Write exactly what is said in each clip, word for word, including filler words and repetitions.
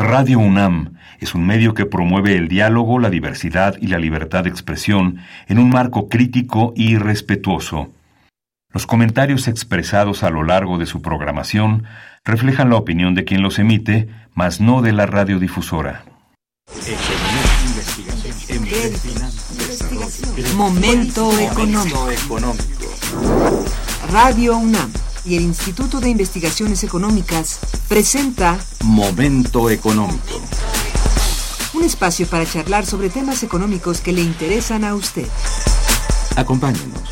Radio UNAM es un medio que promueve el diálogo, la diversidad y la libertad de expresión en un marco crítico y respetuoso. Los comentarios expresados a lo largo de su programación reflejan la opinión de quien los emite, mas no de la radiodifusora. Momento económico. Radio UNAM y el Instituto de Investigaciones Económicas presenta Momento Económico. Un espacio para charlar sobre temas económicos que le interesan a usted. Acompáñenos.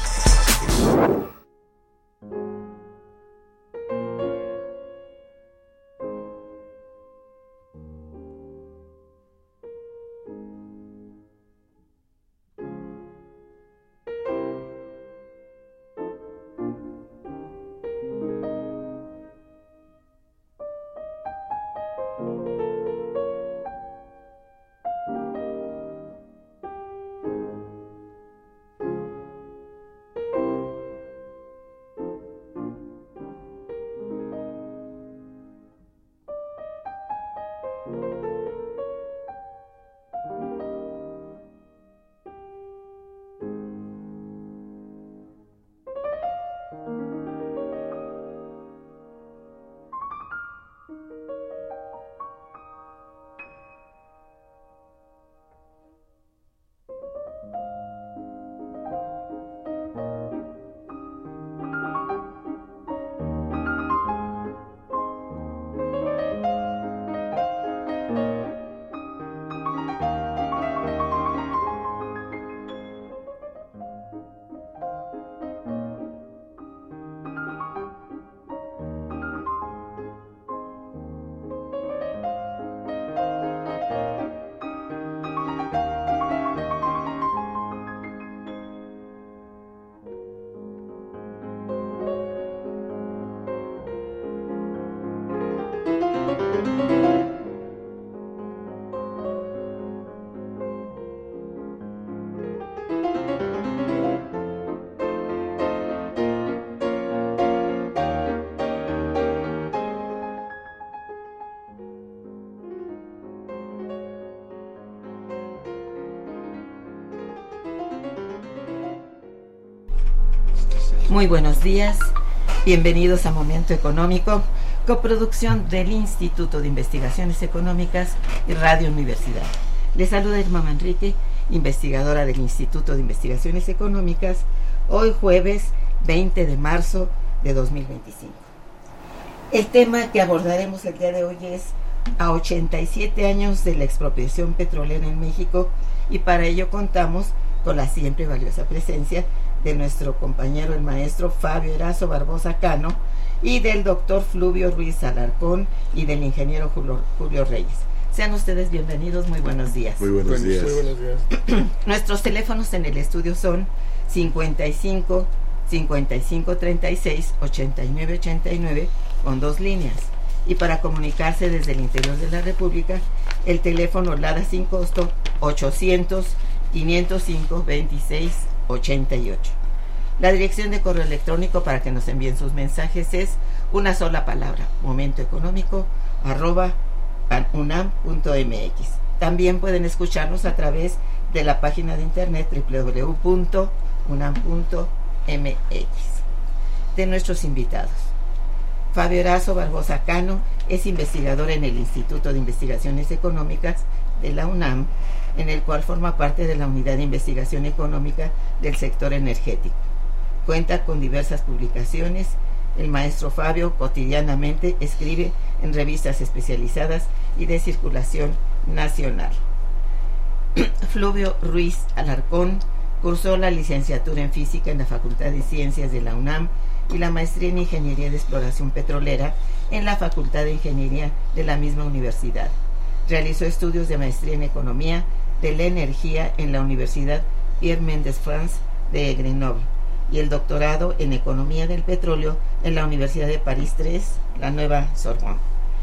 Muy buenos días, bienvenidos a Momento Económico, coproducción del Instituto de Investigaciones Económicas y Radio Universidad. Les saluda Irma Manrique, investigadora del Instituto de Investigaciones Económicas, hoy jueves veinte de marzo de dos mil veinticinco. El tema que abordaremos el día de hoy es a ochenta y siete años de la expropiación petrolera en México, y para ello contamos con la siempre valiosa presencia de nuestro compañero el maestro Fabio Erazo Barbosa Cano y del doctor Fluvio Ruiz Alarcón y del ingeniero Julio, Julio Reyes. Sean ustedes bienvenidos, muy buenos días. Muy buenos días. Muy buenos días. Nuestros teléfonos en el estudio son cincuenta y cinco, cincuenta y cinco treinta y seis, ochenta y nueve ochenta y nueve con dos líneas. Y para comunicarse desde el interior de la República, el teléfono LADA sin costo ochocientos, quinientos cinco, veintiséis ochenta y ocho. La dirección de correo electrónico para que nos envíen sus mensajes es una sola palabra, momentoeconómico arroba unam punto mx. También pueden escucharnos a través de la página de internet doble u doble u doble u punto unam punto mx. De nuestros invitados, Fabio Erazo Barbosa Cano es investigador en el Instituto de Investigaciones Económicas de la UNAM, en el cual forma parte de la Unidad de Investigación Económica del sector energético. Cuenta con diversas publicaciones. El maestro Fabio cotidianamente escribe en revistas especializadas y de circulación nacional. Fluvio Ruiz Alarcón cursó la licenciatura en Física en la Facultad de Ciencias de la UNAM y la maestría en Ingeniería de Exploración Petrolera en la Facultad de Ingeniería de la misma universidad. Realizó estudios de maestría en Economía de la Energía en la Universidad Pierre Mendès France de Grenoble y el doctorado en Economía del Petróleo en la Universidad de París tres, la Nueva Sorbonne,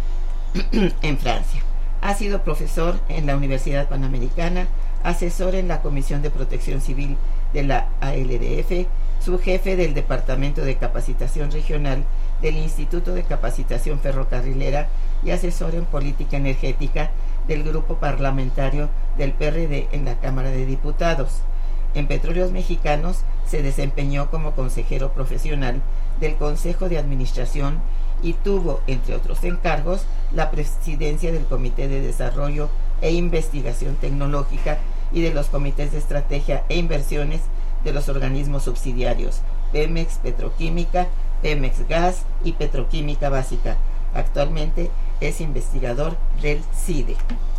en Francia. Ha sido profesor en la Universidad Panamericana, asesor en la Comisión de Protección Civil de la A L D F, subjefe del Departamento de Capacitación Regional del Instituto de Capacitación Ferrocarrilera y asesor en política energética del grupo parlamentario del P R D en la Cámara de Diputados. En Petróleos Mexicanos se desempeñó como consejero profesional del Consejo de Administración y tuvo, entre otros encargos, la presidencia del Comité de Desarrollo e Investigación Tecnológica y de los comités de estrategia e inversiones de los organismos subsidiarios Pemex Petroquímica, Pemex Gas y Petroquímica Básica. Actualmente es investigador del CIDE.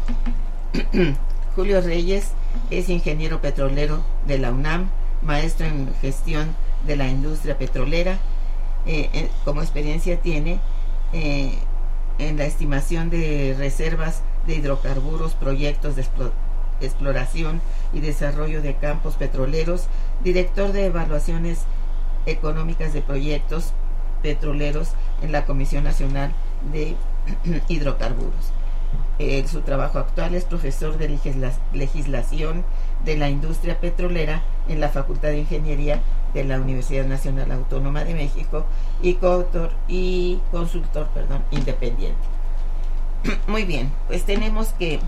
Julio Reyes es ingeniero petrolero de la UNAM, maestro en gestión de la industria petrolera. Eh, eh, como experiencia tiene eh, en la estimación de reservas de hidrocarburos, proyectos de explo- exploración y desarrollo de campos petroleros, director de evaluaciones económicas de proyectos petroleros en la Comisión Nacional de Hidrocarburos. Eh, su trabajo actual es profesor de legisla- legislación de la industria petrolera en la Facultad de Ingeniería de la Universidad Nacional Autónoma de México y coautor y consultor, perdón, independiente. Muy bien, pues tenemos que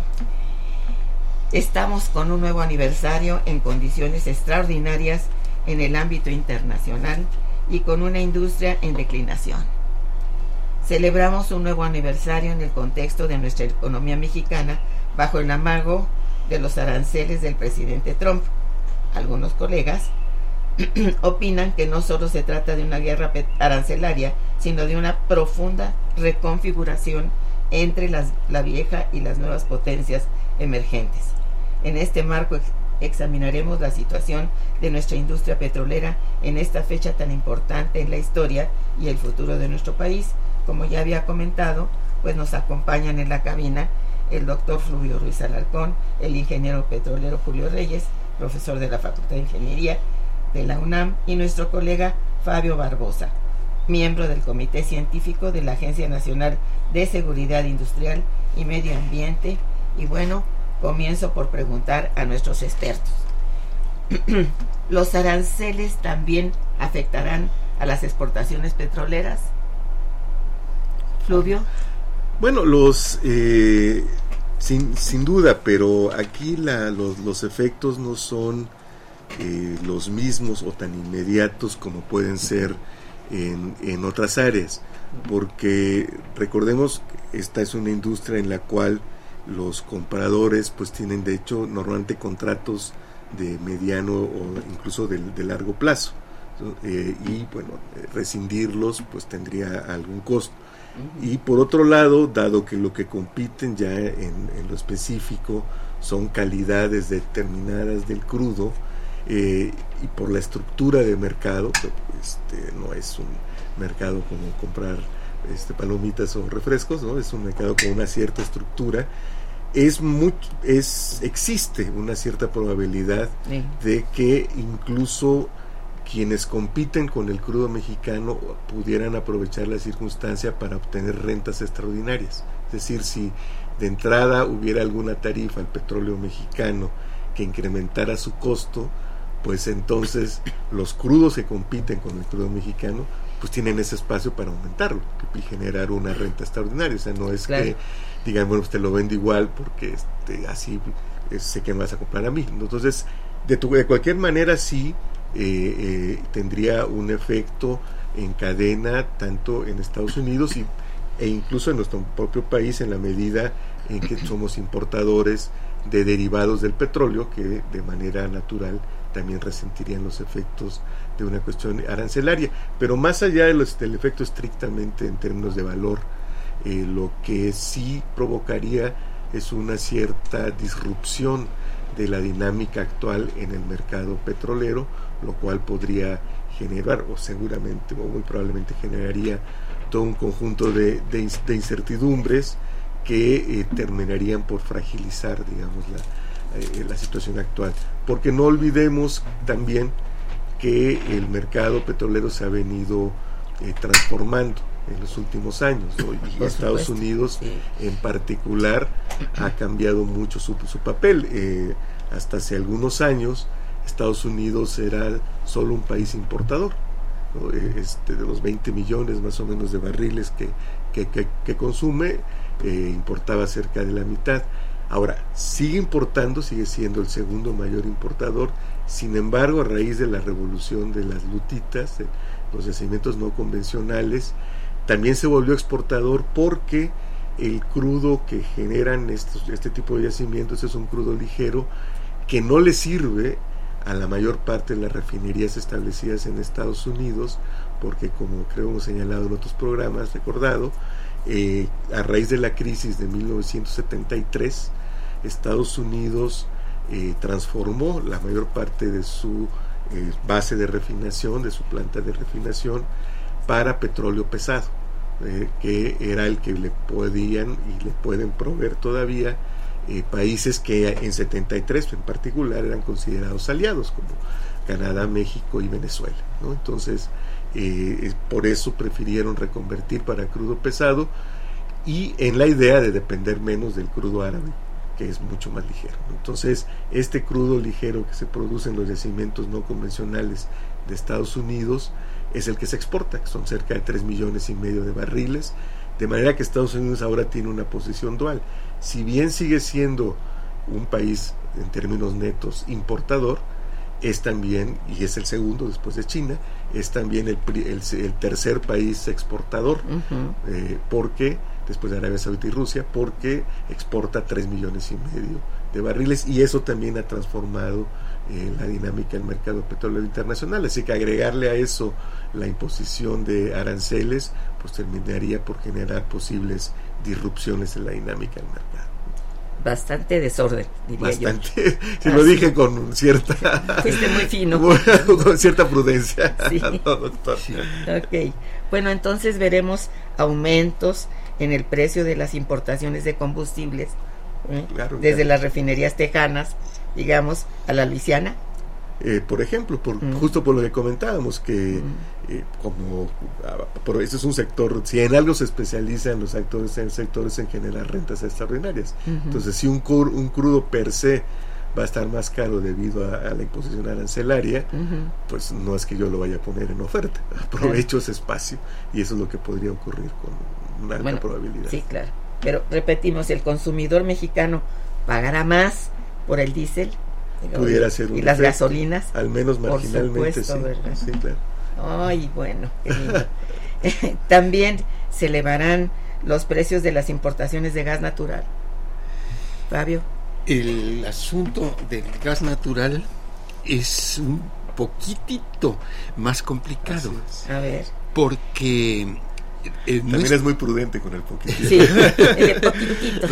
estamos con un nuevo aniversario en condiciones extraordinarias en el ámbito internacional y con una industria en declinación. Celebramos un nuevo aniversario en el contexto de nuestra economía mexicana bajo el amago de los aranceles del presidente Trump. Algunos colegas opinan que no solo se trata de una guerra arancelaria, sino de una profunda reconfiguración entre las, la vieja y las nuevas potencias emergentes. En este marco ex- examinaremos la situación de nuestra industria petrolera en esta fecha tan importante en la historia y el futuro de nuestro país. Como ya había comentado, pues nos acompañan en la cabina el doctor Fluvio Ruiz Alarcón, el ingeniero petrolero Julio Reyes, profesor de la Facultad de Ingeniería de la UNAM, y nuestro colega Fabio Barbosa, miembro del Comité Científico de la Agencia Nacional de Seguridad Industrial y Medio Ambiente. Y bueno, comienzo por preguntar a nuestros expertos. ¿Los aranceles también afectarán a las exportaciones petroleras? Fluvio. Bueno, los eh, sin, sin duda, pero aquí la, los, los efectos no son eh, los mismos o tan inmediatos como pueden ser en, en otras áreas, porque recordemos que esta es una industria en la cual los compradores pues tienen de hecho normalmente contratos de mediano o incluso de, de largo plazo, eh, y bueno, rescindirlos pues tendría algún costo. Y por otro lado, dado que lo que compiten ya en, en lo específico son calidades determinadas del crudo, eh, y por la estructura de mercado, este, no es un mercado como comprar este, palomitas o refrescos, ¿no? Es un mercado con una cierta estructura. Es muy, es, existe una cierta probabilidad sí. de que incluso quienes compiten con el crudo mexicano pudieran aprovechar la circunstancia para obtener rentas extraordinarias. Es decir, si de entrada hubiera alguna tarifa al petróleo mexicano que incrementara su costo, pues entonces los crudos que compiten con el crudo mexicano pues tienen ese espacio para aumentarlo y generar una renta extraordinaria. O sea, no es claro. que digan, bueno, usted lo vende igual porque este, así sé que me vas a comprar a mí. Entonces, de, tu, de cualquier manera sí Eh, eh, tendría un efecto en cadena tanto en Estados Unidos y, e incluso en nuestro propio país, en la medida en que somos importadores de derivados del petróleo que de manera natural también resentirían los efectos de una cuestión arancelaria. Pero más allá de los, del efecto estrictamente en términos de valor, eh, lo que sí provocaría es una cierta disrupción de la dinámica actual en el mercado petrolero, lo cual podría generar, o seguramente, o muy probablemente generaría todo un conjunto de, de, de incertidumbres que eh, terminarían por fragilizar, digamos, la, eh, la situación actual. Porque no olvidemos también que el mercado petrolero se ha venido eh, transformando en los últimos años, ¿no? Y Estados Unidos sí. en particular ha cambiado mucho su, su papel. Eh, hasta hace algunos años Estados Unidos era solo un país importador ¿no? Este, de los veinte millones más o menos de barriles que, que, que, que consume, eh, importaba cerca de la mitad. Ahora, sigue importando, sigue siendo el segundo mayor importador. Sin embargo, a raíz de la revolución de las lutitas, de los yacimientos no convencionales, también se volvió exportador, porque el crudo que generan estos, este tipo de yacimientos es un crudo ligero que no le sirve a la mayor parte de las refinerías establecidas en Estados Unidos, porque, como creo hemos señalado en otros programas, recordado, eh, a raíz de la crisis de mil novecientos setenta y tres, Estados Unidos eh, transformó la mayor parte de su eh, base de refinación, de su planta de refinación, para petróleo pesado, eh, que era el que le podían y le pueden proveer todavía eh, países que en setenta y tres en particular eran considerados aliados, como Canadá, México y Venezuela, ¿no? Entonces, eh, por eso prefirieron reconvertir para crudo pesado, y en la idea de depender menos del crudo árabe, que es mucho más ligero. Entonces, este crudo ligero que se produce en los yacimientos no convencionales de Estados Unidos es el que se exporta, que son cerca de tres millones y medio de barriles, de manera que Estados Unidos ahora tiene una posición dual. Si bien sigue siendo un país en términos netos importador, es también, y es el segundo después de China, es también el, el, el tercer país exportador, uh-huh. eh, porque después de Arabia Saudita y Rusia, porque exporta tres millones y medio de barriles, y eso también ha transformado eh, la dinámica del mercado petrolero internacional. Así que agregarle a eso la imposición de aranceles, pues terminaría por generar posibles disrupciones en la dinámica del mercado. Bastante desorden, diría Bastante, yo. si lo dije con cierta... Fuiste muy fino. Con cierta prudencia. Sí. No, doctor. Sí. Ok. Bueno, entonces veremos aumentos en el precio de las importaciones de combustibles, ¿eh? Claro, desde claro. las refinerías tejanas, digamos, a la Luisiana. Eh, por ejemplo, por, mm. justo por lo que comentábamos, que mm. eh, como por eso es un sector, si en algo se especializan los actores en sectores en generar rentas extraordinarias. Uh-huh. Entonces, si un, cur, un crudo per se va a estar más caro debido a, a la imposición arancelaria, uh-huh. pues no es que yo lo vaya a poner en oferta. Aprovecho claro. ese espacio, y eso es lo que podría ocurrir con una alta bueno, probabilidad. Sí, claro. Pero repetimos, el consumidor mexicano pagará más por el diésel. Pudiera ser un y las efecto, gasolinas, al menos marginalmente. Por supuesto, sí, ¿verdad? Sí, claro. Ay, bueno, qué lindo. También se elevarán los precios de las importaciones de gas natural. Fabio. El asunto del gas natural es un poquitito más complicado. A ver. Porque Eh, También es, es muy prudente con el poquitito. Sí, el poquitito.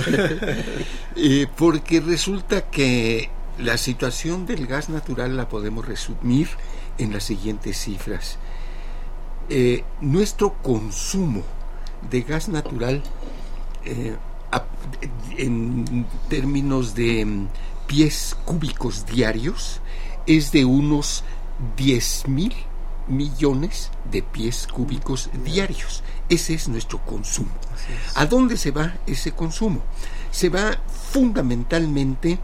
eh, porque resulta que la situación del gas natural la podemos resumir en las siguientes cifras. Eh, nuestro consumo de gas natural eh, a, en términos de um, pies cúbicos diarios es de unos diez mil millones de pies cúbicos diarios. Ese es nuestro consumo. ¿A dónde se va ese consumo? Se va fundamentalmente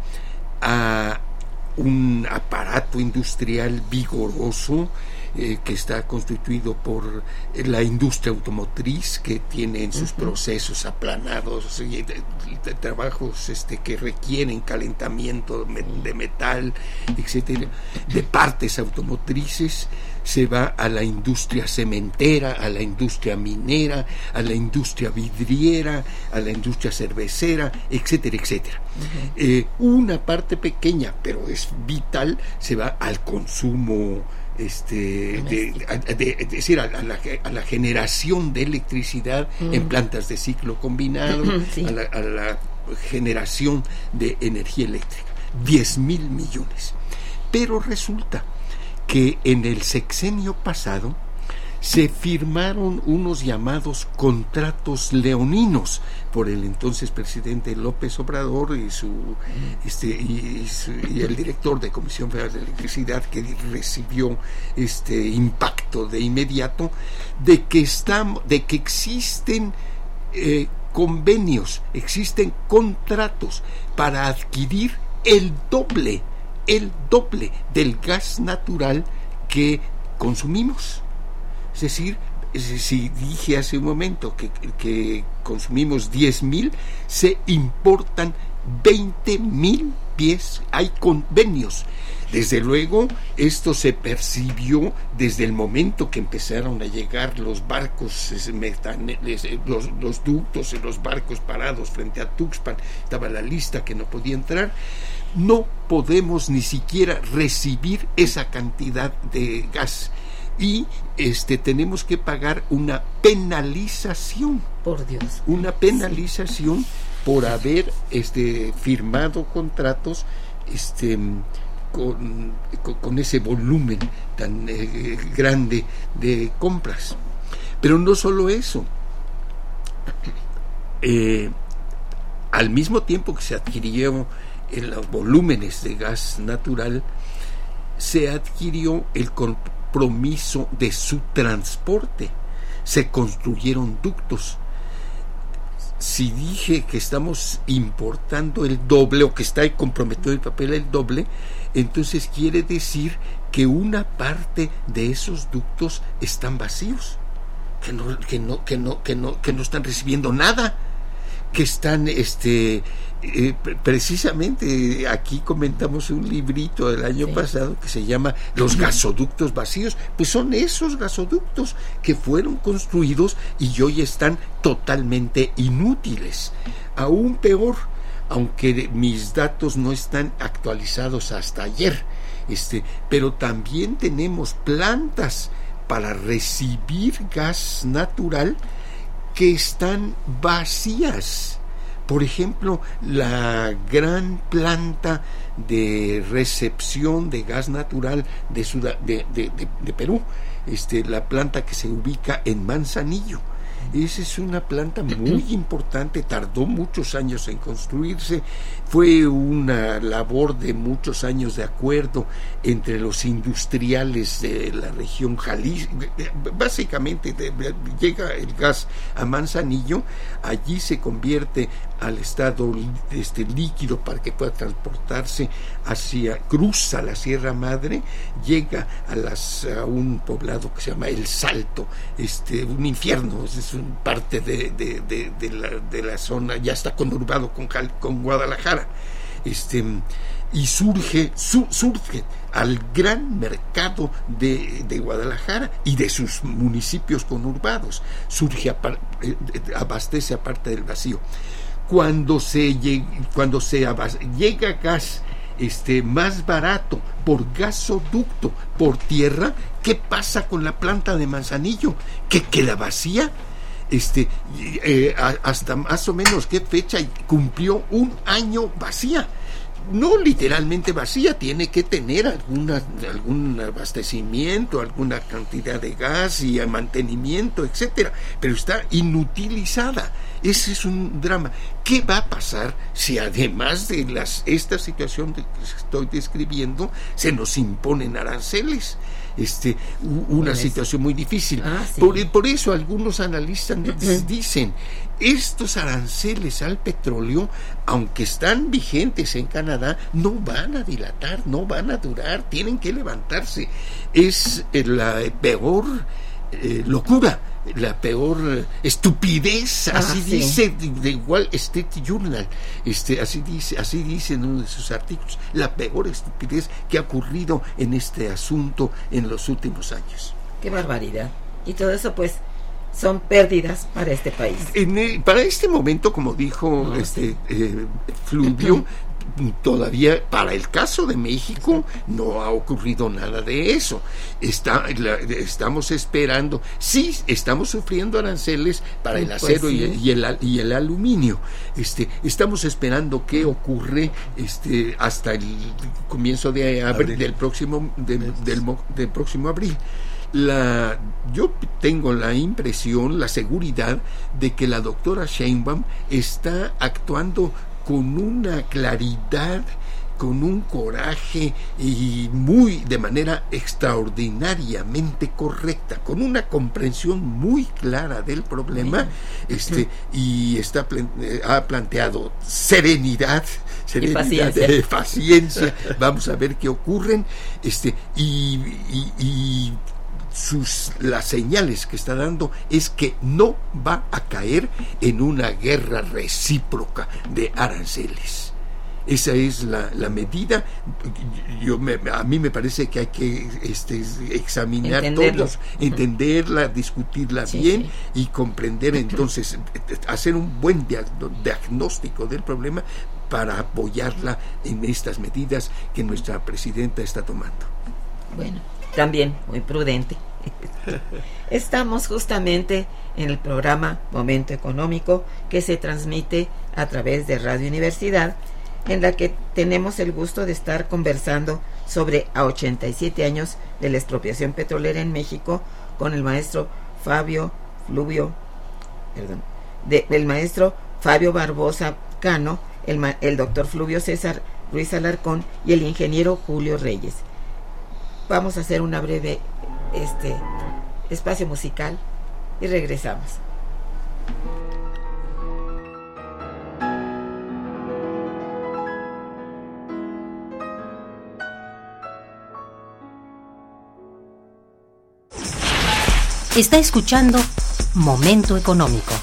a un aparato industrial vigoroso eh, que está constituido por la industria automotriz, que tiene en sus uh-huh. procesos aplanados y de, de trabajos este, que requieren calentamiento de metal, etcétera, de partes automotrices. Se va a la industria cementera, a la industria minera, a la industria vidriera, a la industria cervecera, etcétera, etcétera. Uh-huh. Eh, una parte pequeña, pero es vital, se va al consumo, este, de, de, de, es decir, a, a, la, a la generación de electricidad uh-huh. en plantas de ciclo combinado, uh-huh, sí. a, la, a la generación de energía eléctrica. diez mil millones. Pero resulta que en el sexenio pasado se firmaron unos llamados contratos leoninos por el entonces presidente López Obrador y su este y, y, su, y el director de Comisión Federal de Electricidad, que recibió este impacto de inmediato de que estamos de que existen eh, convenios, existen contratos para adquirir el doble el doble del gas natural que consumimos. Es decir, si dije hace un momento que, que consumimos diez mil, se importan veinte mil pies, hay convenios. Desde luego, esto se percibió desde el momento que empezaron a llegar los barcos, los, los ductos, los barcos parados frente a Tuxpan, estaba la lista que no podía entrar. No podemos ni siquiera recibir esa cantidad de gas y este tenemos que pagar una penalización. Por Dios. Una penalización sí. por haber este firmado contratos este con, con, con ese volumen tan eh, grande de compras. Pero no solo eso. Eh, al mismo tiempo que se adquirió en los volúmenes de gas natural, se adquirió el compromiso de su transporte. Se construyeron ductos. Si dije que estamos importando el doble o que está comprometido el papel el doble, entonces quiere decir que una parte de esos ductos están vacíos, que no, que no, que no, que no, que no están recibiendo nada, que están este eh, precisamente aquí comentamos un librito del año sí. pasado que se llama Los gasoductos vacíos. Pues son esos gasoductos que fueron construidos y hoy están totalmente inútiles. Aún peor, aunque mis datos no están actualizados hasta ayer, este, pero también tenemos plantas para recibir gas natural que están vacías. Por ejemplo, la gran planta de recepción de gas natural de, Sud- de, de, de, de Perú, este, la planta que se ubica en Manzanillo. Esa es una planta muy importante, tardó muchos años en construirse, fue una labor de muchos años de acuerdo entre los industriales de la región Jalisco. Básicamente de, de, llega el gas a Manzanillo, allí se convierte al estado este, líquido para que pueda transportarse hacia, cruza la Sierra Madre, llega a, las, a un poblado que se llama El Salto, este, un infierno, es un parte de, de, de, de, la, de la zona, ya está conurbado con, con Guadalajara, este, y surge, su, surge al gran mercado de, de Guadalajara y de sus municipios conurbados, surge, apar, eh, abastece aparte del vacío. Cuando se, lleg, cuando se abas, llega gas este, más barato por gasoducto, por tierra, ¿qué pasa con la planta de Manzanillo? ¿Que queda vacía? Este, eh, hasta más o menos qué fecha cumplió un año vacía. No literalmente vacía, tiene que tener alguna, algún abastecimiento, alguna cantidad de gas y mantenimiento, etcétera, pero está inutilizada. Ese es un drama. ¿Qué va a pasar si además de las, esta situación que estoy describiendo se nos imponen aranceles? Este, una situación muy difícil. Ah, sí. por, por eso algunos analistas dicen, estos aranceles al petróleo, aunque están vigentes en Canadá, no van a dilatar, no van a durar, tienen que levantarse. Es la peor eh, locura, la peor estupidez, ah, así sí. dice de, de Wall Street Journal, este, así dice, así dice en uno de sus artículos, la peor estupidez que ha ocurrido en este asunto en los últimos años. Qué barbaridad. Y todo eso pues son pérdidas para este país. En el, para este momento, como dijo no, este sí. eh, Fluvio, todavía para el caso de México no ha ocurrido nada de eso. Está, la, estamos esperando, sí, estamos sufriendo aranceles para el acero pues sí. y, y, el, y el aluminio. Este, estamos esperando qué ocurre este, hasta el comienzo de abril, del próximo de, del, del próximo abril. La, yo tengo la impresión, la seguridad de que la doctora Sheinbaum está actuando con una claridad, con un coraje y muy de manera extraordinariamente correcta, con una comprensión muy clara del problema, este, y está ha planteado serenidad, serenidad, y paciencia. Eh, paciencia. Vamos a ver qué ocurren, este, y, y, y sus, las señales que está dando es que no va a caer en una guerra recíproca de aranceles. Esa es la, la medida. Yo me, a mí me parece que hay que este, examinar todos, entenderla, discutirla sí, bien sí. y comprender, entonces, hacer un buen diagnóstico del problema para apoyarla en estas medidas que nuestra presidenta está tomando. Bueno, también muy prudente. Estamos justamente en el programa Momento Económico, que se transmite a través de Radio Universidad, en la que tenemos el gusto de estar conversando sobre a ochenta y siete años de la expropiación petrolera en México con el maestro Fabio Fluvio, perdón, de, del maestro Fabio Barbosa Cano, el, el doctor Fluvio César Ruiz Alarcón y el ingeniero Julio Reyes. Vamos a hacer una breve este espacio musical y regresamos. Está escuchando Momento Económico.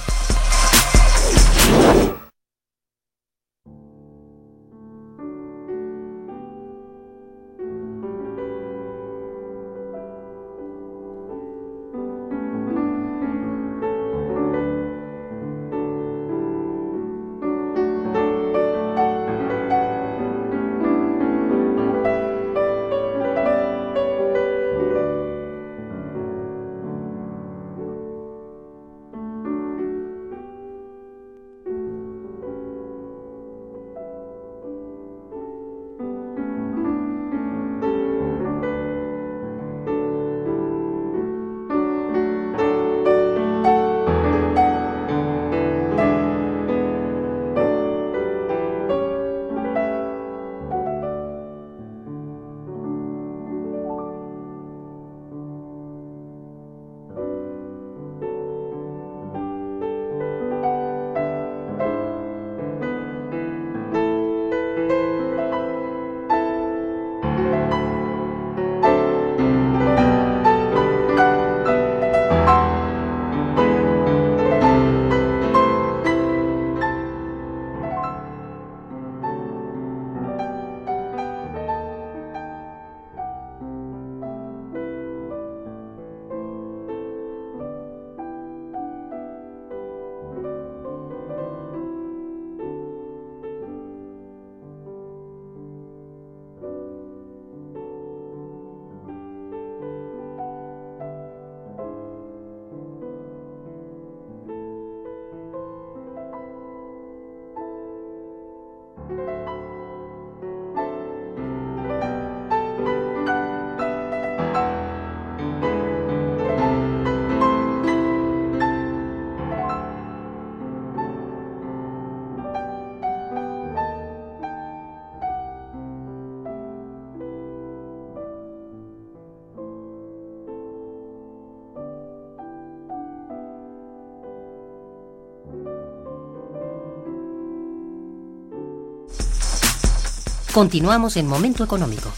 Continuamos en Momento Económico.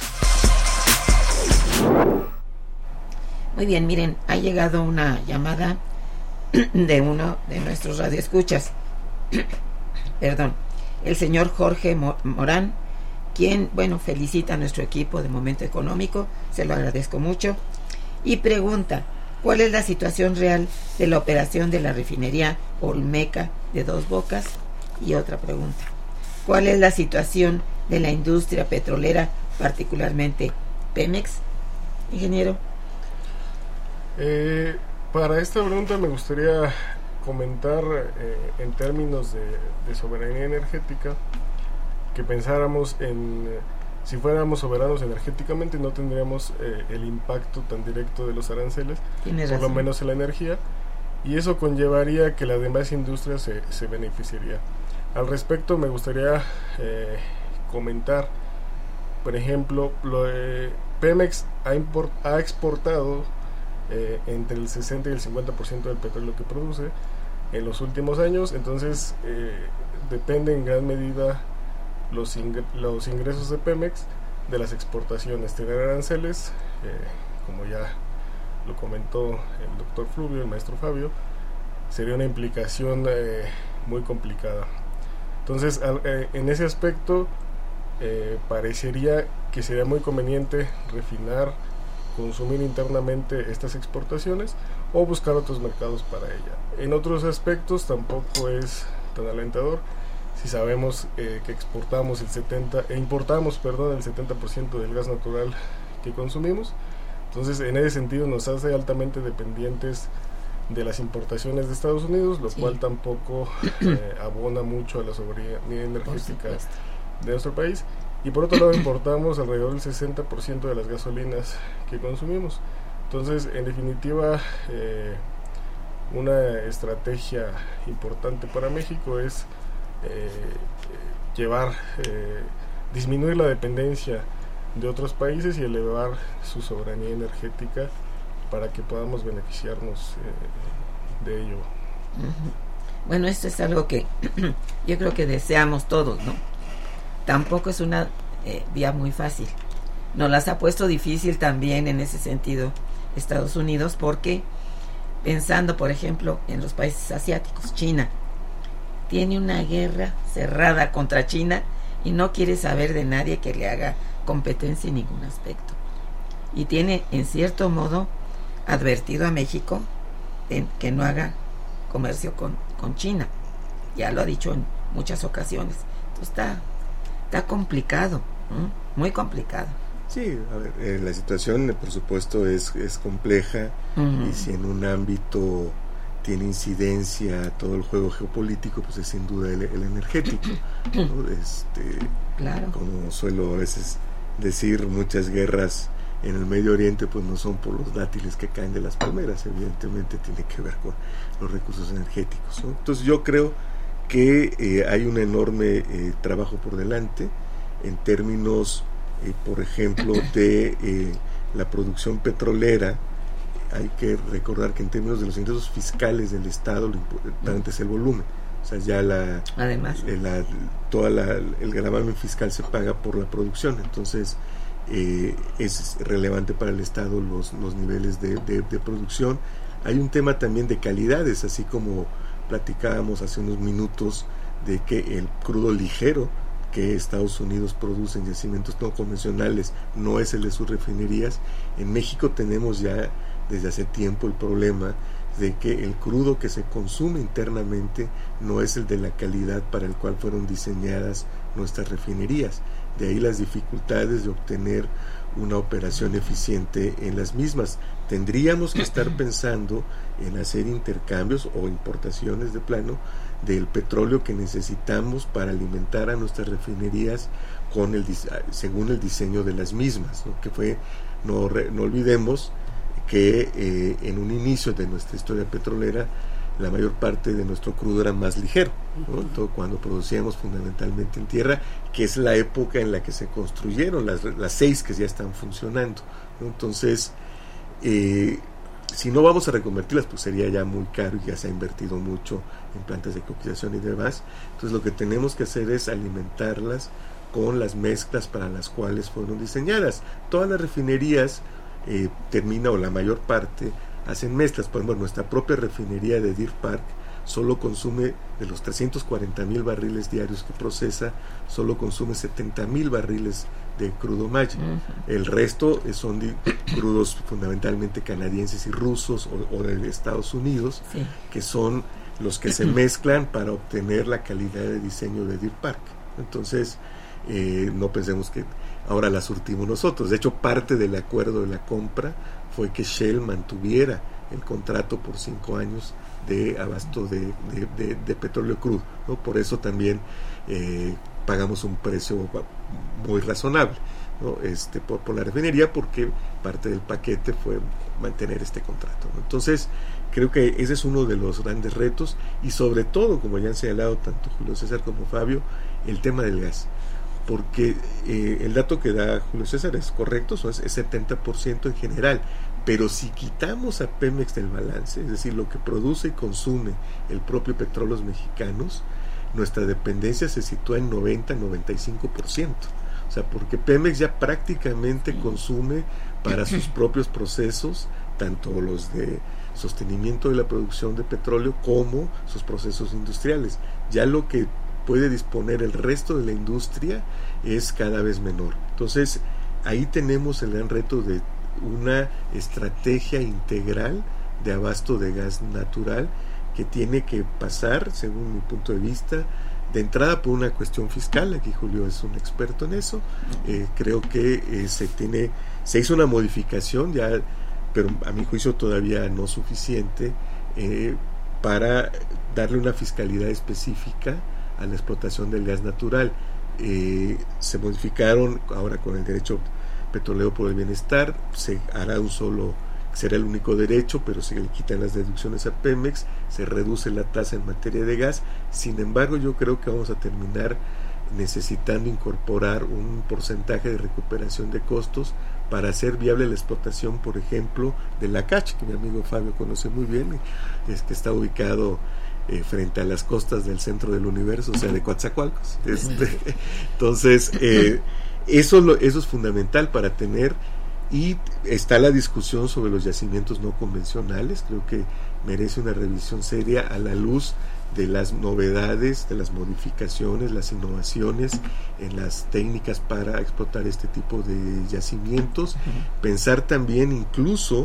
Muy bien, miren, ha llegado una llamada de uno de nuestros radioescuchas. Perdón, el señor Jorge Morán, quien, bueno, felicita a nuestro equipo de Momento Económico, se lo agradezco mucho, y pregunta, ¿cuál es la situación real de la operación de la refinería Olmeca de Dos Bocas? Y otra pregunta, ¿cuál es la situación de la industria petrolera, particularmente Pemex? Ingeniero. Eh, para esta pregunta me gustaría comentar eh, en términos de, de soberanía energética, que pensáramos en, eh, si fuéramos soberanos energéticamente no tendríamos eh, el impacto tan directo de los aranceles, Tienes por razón. lo menos en la energía, y eso conllevaría que la demás industria se, se beneficiaría. Al respecto me gustaría eh, comentar, por ejemplo, lo, eh, Pemex ha, import, ha exportado eh, entre el sesenta y el cincuenta por ciento del petróleo que produce en los últimos años, entonces eh, depende en gran medida los, ingre, los ingresos de Pemex de las exportaciones. Tener aranceles, eh, como ya lo comentó el doctor Fluvio, el maestro Fabio, sería una implicación eh, muy complicada. Entonces, a, eh, en ese aspecto, eh, parecería que sería muy conveniente refinar, consumir internamente estas exportaciones o buscar otros mercados para ella. En otros aspectos tampoco es tan alentador. Si sabemos eh, que exportamos el setenta e importamos, perdón, el setenta por ciento del gas natural que consumimos, entonces en ese sentido nos hace altamente dependientes de las importaciones de Estados Unidos, lo sí. cual tampoco eh, abona mucho a la soberanía energética de nuestro país. Y por otro lado importamos alrededor del sesenta por ciento de las gasolinas que consumimos. Entonces, en definitiva, eh, una estrategia importante para México es eh, llevar, eh, disminuir la dependencia de otros países y elevar su soberanía energética para que podamos beneficiarnos eh, de ello. Uh-huh. Bueno, esto es algo que yo creo que deseamos todos, ¿no? Tampoco es una eh, vía muy fácil. Nos las ha puesto difícil también en ese sentido Estados Unidos, porque pensando, por ejemplo, en los países asiáticos, China tiene una guerra cerrada contra China y no quiere saber de nadie que le haga competencia en ningún aspecto. Y tiene, en cierto modo, advertido a México de que no haga comercio con, con China. Ya lo ha dicho en muchas ocasiones. Entonces está, está complicado, ¿eh? Muy complicado. Sí, a ver, eh, la situación por supuesto es, es compleja, uh-huh. y si en un ámbito tiene incidencia todo el juego geopolítico, pues es sin duda el, el energético, ¿no? Este, claro. Como suelo a veces decir, muchas guerras en el Medio Oriente pues no son por los dátiles que caen de las palmeras, evidentemente tiene que ver con los recursos energéticos, ¿no? Entonces yo creo que eh, hay un enorme eh, trabajo por delante en términos, eh, por ejemplo, de eh, la producción petrolera. Hay que recordar que en términos de los ingresos fiscales del Estado, lo importante es el volumen. O sea, ya la, además, eh, la, toda la, el gravamen fiscal se paga por la producción. Entonces, eh, es relevante para el Estado los, los niveles de, de, de producción. Hay un tema también de calidades, así como platicábamos hace unos minutos de que el crudo ligero que Estados Unidos produce en yacimientos no convencionales no es el de sus refinerías. En México tenemos ya desde hace tiempo el problema de que el crudo que se consume internamente no es el de la calidad para el cual fueron diseñadas nuestras refinerías. De ahí las dificultades de obtener una operación eficiente en las mismas. Tendríamos que estar pensando en hacer intercambios o importaciones de plano del petróleo que necesitamos para alimentar a nuestras refinerías con el según el diseño de las mismas, ¿no? Que fue, no, no olvidemos que eh, en un inicio de nuestra historia petrolera la mayor parte de nuestro crudo era más ligero, ¿no? Todo, cuando producíamos fundamentalmente en tierra, que es la época en la que se construyeron las, las seis que ya están funcionando, ¿no? Entonces, eh, si no vamos a reconvertirlas, pues sería ya muy caro y ya se ha invertido mucho en plantas de coquización y demás. Entonces lo que tenemos que hacer es alimentarlas con las mezclas para las cuales fueron diseñadas. Todas las refinerías eh, termina, o la mayor parte, hacen mezclas. Por ejemplo, nuestra propia refinería de Deer Park solo consume, de los trescientos cuarenta mil barriles diarios que procesa, solo consume setenta mil barriles de crudo Maya. Uh-huh. El resto son de crudos fundamentalmente canadienses y rusos o, o de Estados Unidos, sí, que son los que se mezclan para obtener la calidad de diseño de Deer Park. Entonces, eh, no pensemos que ahora la surtimos nosotros. De hecho, parte del acuerdo de la compra fue que Shell mantuviera el contrato por cinco años de abasto de, de, de, de petróleo crudo, ¿no? Por eso también eh, pagamos un precio muy razonable, ¿no? Este, por, por la refinería, porque parte del paquete fue mantener este contrato, ¿no? Entonces, creo que ese es uno de los grandes retos, y sobre todo, como ya han señalado tanto Julio César como Fabio, el tema del gas. Porque eh, el dato que da Julio César es correcto, es, es setenta por ciento en general, pero si quitamos a Pemex del balance, es decir, lo que produce y consume el propio Petróleos Mexicanos, nuestra dependencia se sitúa en noventa a noventa y cinco por ciento. O sea, porque Pemex ya prácticamente consume para sus propios procesos tanto los de sostenimiento de la producción de petróleo como sus procesos industriales. Ya lo que puede disponer el resto de la industria es cada vez menor. Entonces, ahí tenemos el gran reto de una estrategia integral de abasto de gas natural que tiene que pasar, según mi punto de vista, de entrada por una cuestión fiscal. Aquí Julio es un experto en eso. Eh, creo que eh, se tiene, se hizo una modificación ya, pero a mi juicio todavía no suficiente, eh, para darle una fiscalidad específica a la explotación del gas natural. Eh, se modificaron ahora con el derecho petrolero por el bienestar, se hará un solo, será el único derecho, pero se le quitan las deducciones a Pemex, se reduce la tasa en materia de gas. Sin embargo, yo creo que vamos a terminar necesitando incorporar un porcentaje de recuperación de costos para hacer viable la explotación, por ejemplo, de la Cache, que mi amigo Fabio conoce muy bien, es que está ubicado eh, frente a las costas del centro del universo, o sea, de Coatzacoalcos. Este, entonces, eh, eso, lo, eso es fundamental para tener. Y está la discusión sobre los yacimientos no convencionales. Creo que merece una revisión seria a la luz de las novedades, de las modificaciones, las innovaciones en las técnicas para explotar este tipo de yacimientos. Uh-huh. Pensar también incluso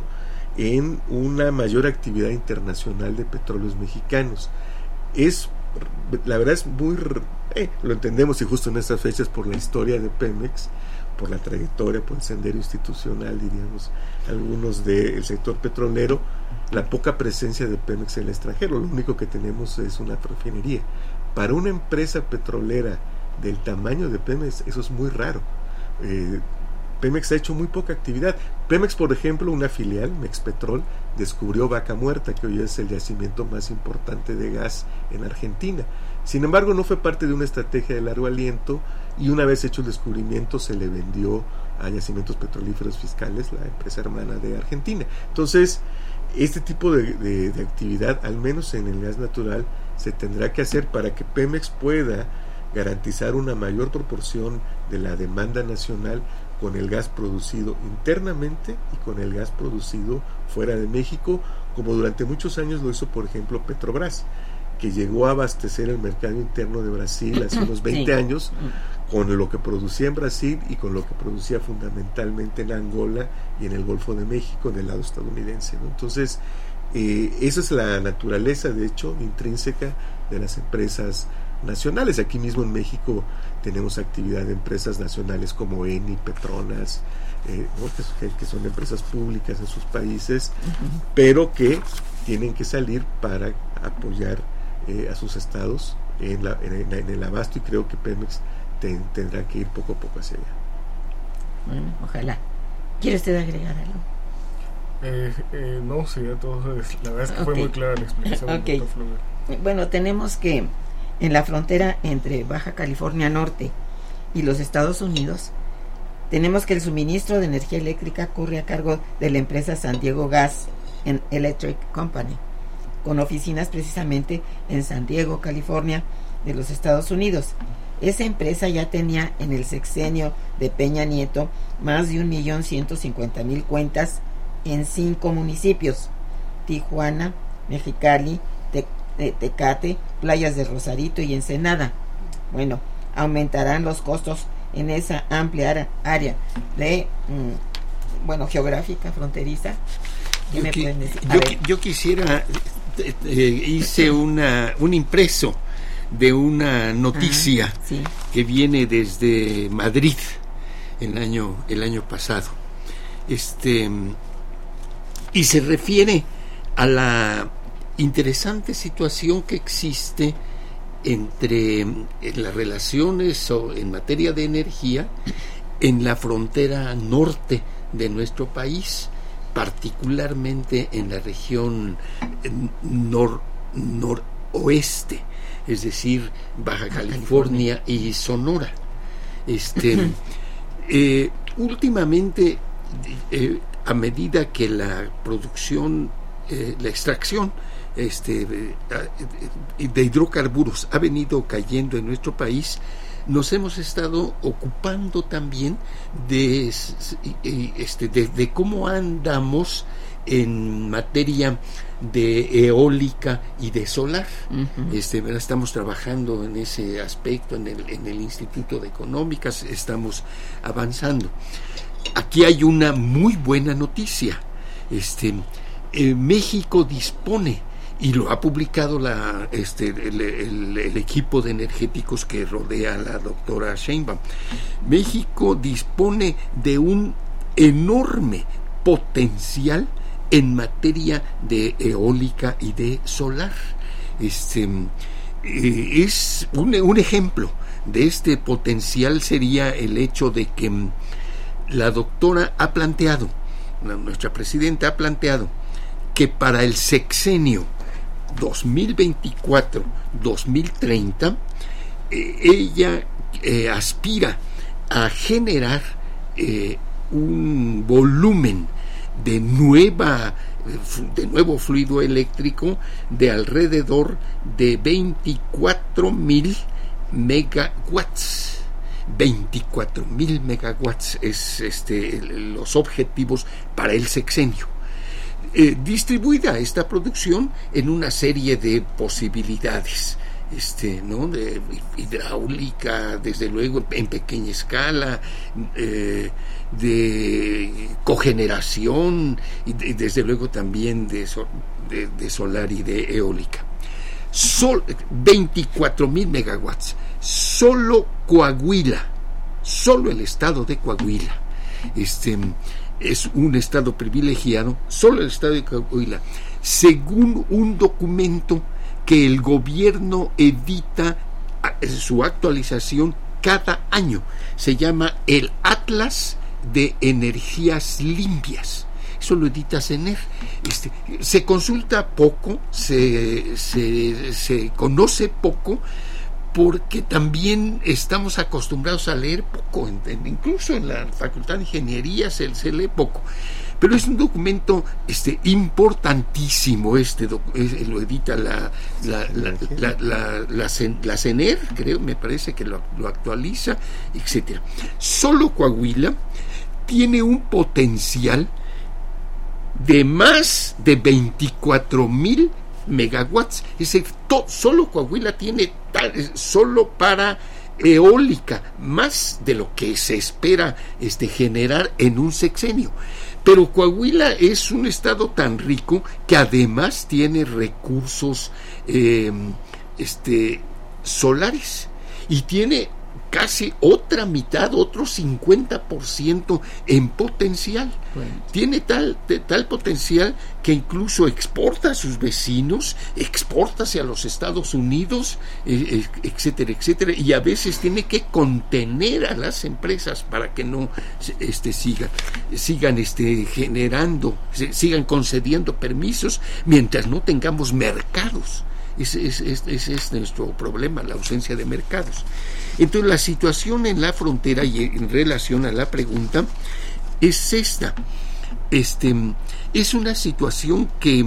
en una mayor actividad internacional de petróleos mexicanos. Es, la verdad es muy, eh, lo entendemos, y justo en estas fechas, por la historia de Pemex, por la trayectoria, por el sendero institucional, diríamos, algunos del sector petrolero, la poca presencia de Pemex en el extranjero. Lo único que tenemos es una refinería. Para una empresa petrolera del tamaño de Pemex, eso es muy raro. Eh, Pemex ha hecho muy poca actividad. Pemex, por ejemplo, una filial, Mexpetrol, descubrió Vaca Muerta, que hoy es el yacimiento más importante de gas en Argentina. Sin embargo, no fue parte de una estrategia de largo aliento, y una vez hecho el descubrimiento se le vendió a Yacimientos Petrolíferos Fiscales, la empresa hermana de Argentina. Entonces, este tipo de, de, de actividad, al menos en el gas natural, se tendrá que hacer para que Pemex pueda garantizar una mayor proporción de la demanda nacional con el gas producido internamente y con el gas producido fuera de México, como durante muchos años lo hizo, por ejemplo, Petrobras, que llegó a abastecer el mercado interno de Brasil hace unos veinte sí. años con lo que producía en Brasil y con lo que producía fundamentalmente en Angola y en el Golfo de México, en el lado estadounidense, ¿no? Entonces, eh, esa es la naturaleza, de hecho, intrínseca de las empresas nacionales. Aquí mismo en México tenemos actividad de empresas nacionales como Eni, Petronas, eh, ¿no? que, que son empresas públicas en sus países, uh-huh. pero que tienen que salir para apoyar eh, a sus estados en, la, en, en el abasto, y creo que Pemex ten, tendrá que ir poco a poco hacia allá. Bueno, ojalá. ¿Quiere usted agregar algo? Eh, eh, no, sí, a todos, la verdad es que okay. fue muy clara la explicación. Okay. Bueno, tenemos que en la frontera entre Baja California Norte y los Estados Unidos, tenemos que el suministro de energía eléctrica corre a cargo de la empresa San Diego Gas and Electric Company, con oficinas precisamente en San Diego, California, de los Estados Unidos. Esa empresa ya tenía en el sexenio de Peña Nieto más de un millón ciento cincuenta mil cuentas en cinco municipios: Tijuana, Mexicali, Te- Te- Tecate, Playas de Rosarito y Ensenada. Bueno, aumentarán los costos en esa amplia área de, mmm, bueno, geográfica, fronteriza. ¿Qué yo, me qui- pueden decir? yo, yo quisiera, eh, eh, hice una un impreso de una noticia ah, sí. que viene desde Madrid el año el año pasado, este y se refiere a la interesante situación que existe entre las relaciones en materia de energía en la frontera norte de nuestro país, particularmente en la región nor, noroeste, es decir, Baja California y Sonora. Este, eh, últimamente, eh, a medida que la producción, eh, la extracción este, de hidrocarburos ha venido cayendo en nuestro país, nos hemos estado ocupando también de, este, de, de cómo andamos en materia de eólica y de solar. Uh-huh. Este, estamos trabajando en ese aspecto en el, en el Instituto de Económicas, estamos avanzando. Aquí hay una muy buena noticia. Este, eh, México dispone, y lo ha publicado la, este, el, el, el equipo de energéticos que rodea a la doctora Sheinbaum. México dispone de un enorme potencial en materia de eólica y de solar. Este, eh, es un, un ejemplo de este potencial sería el hecho de que la doctora ha planteado, la, nuestra presidenta ha planteado que para el sexenio dos mil veinticuatro dos mil treinta eh, ella eh, aspira a generar eh, un volumen de nueva de nuevo fluido eléctrico de alrededor de veinticuatro mil megawatts. veinticuatro mil megawatts es este los objetivos para el sexenio. Eh, distribuida esta producción en una serie de posibilidades, este, ¿no? De hidráulica, desde luego en pequeña escala, eh, de cogeneración y, de, desde luego también de, so, de, de solar y de eólica. Sol, veinticuatro mil megawatts. Solo Coahuila, solo el estado de Coahuila, este, es un estado privilegiado, solo el estado de Coahuila, según un documento que el gobierno edita su actualización cada año, se llama el Atlas de Energías Limpias. Eso lo edita CENER. Este, se consulta poco, se, se, se conoce poco, porque también estamos acostumbrados a leer poco, en, en, incluso en la Facultad de Ingeniería se, se lee poco. Pero es un documento este, importantísimo, este doc, es, lo edita la la la, la, la, la, la CENER, creo, me parece que lo, lo actualiza, etcétera. Solo Coahuila tiene un potencial de más de veinticuatro mil megawatts, es decir, to, solo Coahuila tiene tal, solo para eólica más de lo que se espera este, generar en un sexenio. Pero Coahuila es un estado tan rico que además tiene recursos eh, este, solares y tiene casi otra mitad, otro cincuenta por ciento en potencial. Bueno. Tiene tal, de, tal potencial que incluso exporta a sus vecinos, exporta hacia los Estados Unidos, eh, etcétera, etcétera, y a veces tiene que contener a las empresas para que no este, sigan, sigan este, generando, sigan concediendo permisos mientras no tengamos mercados. Ese es, es, es, es nuestro problema, la ausencia de mercados. Entonces la situación en la frontera y en relación a la pregunta es esta. Este, es una situación que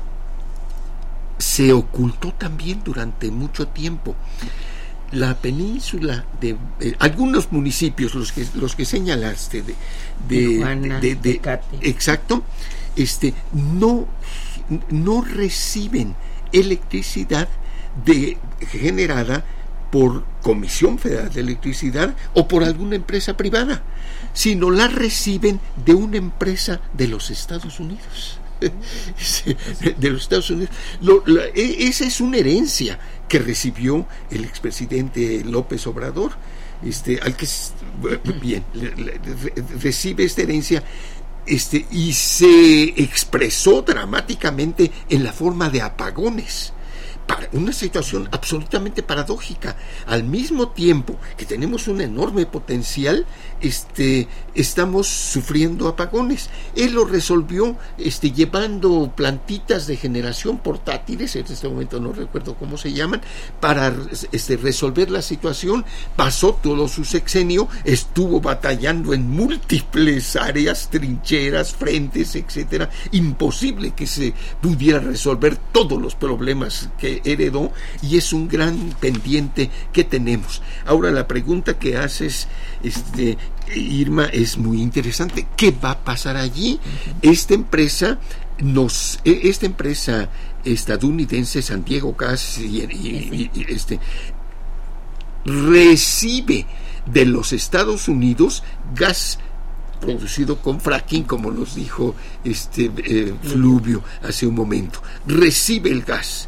se ocultó también durante mucho tiempo. La península de eh, algunos municipios, los que los que señalaste de de, Tijuana, de, de, de exacto, este no no reciben electricidad de, generada por Comisión Federal de Electricidad o por alguna empresa privada, sino la reciben de una empresa de los Estados Unidos. de los Estados Unidos. Lo, la, esa es una herencia que recibió el expresidente López Obrador, este, al que bien recibe esta herencia. Este, y se expresó dramáticamente en la forma de apagones, para una situación absolutamente paradójica. Al mismo tiempo que tenemos un enorme potencial, este, estamos sufriendo apagones. Él lo resolvió este, llevando plantitas de generación portátiles, en este momento no recuerdo cómo se llaman, para este, resolver la situación. Pasó todo su sexenio, estuvo batallando en múltiples áreas, trincheras, frentes, etcétera. Imposible que se pudiera resolver todos los problemas que heredó, y es un gran pendiente que tenemos. Ahora la pregunta que haces, este, Irma, es muy interesante. ¿Qué va a pasar allí? Esta empresa nos esta empresa estadounidense San Diego Gas y, y, y, y este recibe de los Estados Unidos gas producido con fracking, como nos dijo este eh, Fluvio hace un momento. Recibe el gas,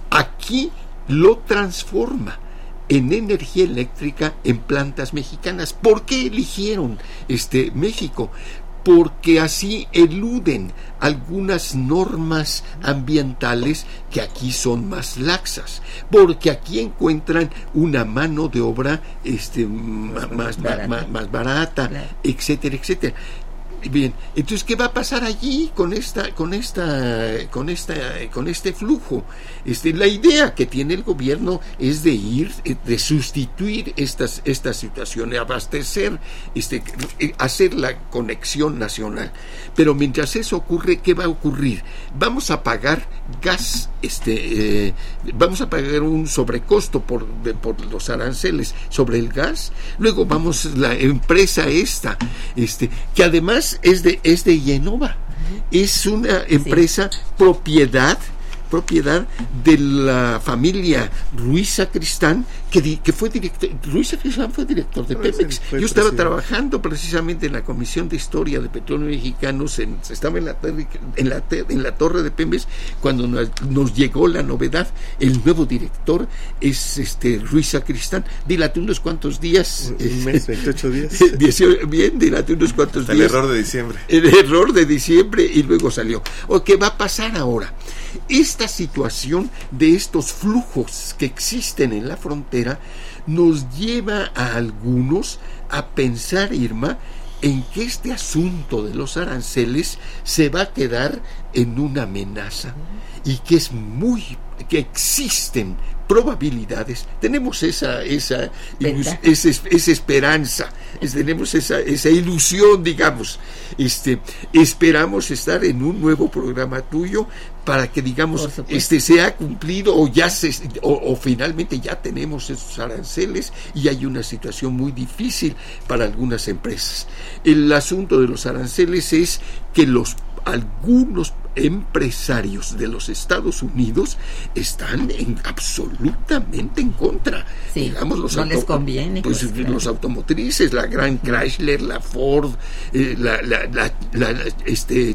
aquí lo transforma en energía eléctrica en plantas mexicanas. ¿Por qué eligieron este México? Porque así eluden algunas normas ambientales que aquí son más laxas, porque aquí encuentran una mano de obra este más, más barata, más, más barata claro. etcétera, etcétera. Bien, entonces ¿qué va a pasar allí con esta, con esta, con esta, con este flujo? Este, la idea que tiene el gobierno es de ir, de sustituir estas, esta situación, abastecer, este, hacer la conexión nacional. Pero mientras eso ocurre, ¿qué va a ocurrir? Vamos a pagar gas, este, eh, vamos a pagar un sobrecosto por, de, por los aranceles sobre el gas. Luego vamos la empresa esta, este, que además es de es de Yenova, es una empresa sí. propiedad propiedad de la familia Ruiz Sacristán, que, di, que fue director, Ruiz Sacristán fue director de Pemex. Yo estaba trabajando precisamente en la Comisión de Historia de Petróleos Mexicanos, en, estaba en la, en, la, en la torre de Pemex, cuando nos, nos llegó la novedad. El nuevo director es este Ruiz Sacristán. Dilate unos cuantos días. Un mes, veintiocho días. dieciocho, bien, dilate unos cuantos Hasta días. El error de diciembre. El error de diciembre y luego salió. ¿O qué va a pasar ahora? Esta situación de estos flujos que existen en la frontera nos lleva a algunos a pensar, Irma, en que este asunto de los aranceles se va a quedar en una amenaza y que es muy, que existen probabilidades, tenemos esa esa, esa, esa esperanza, es, tenemos esa esa ilusión, digamos, este esperamos estar en un nuevo programa tuyo para que, digamos, este sea cumplido o ya se o, o finalmente ya tenemos esos aranceles y hay una situación muy difícil para algunas empresas. El asunto de los aranceles es que los algunos empresarios de los Estados Unidos están en, absolutamente en contra. Sí, digamos, los no auto, les conviene. Pues, pues, claro. Los automotrices, la Gran Chrysler, la Ford, eh, la, la, la, la, la este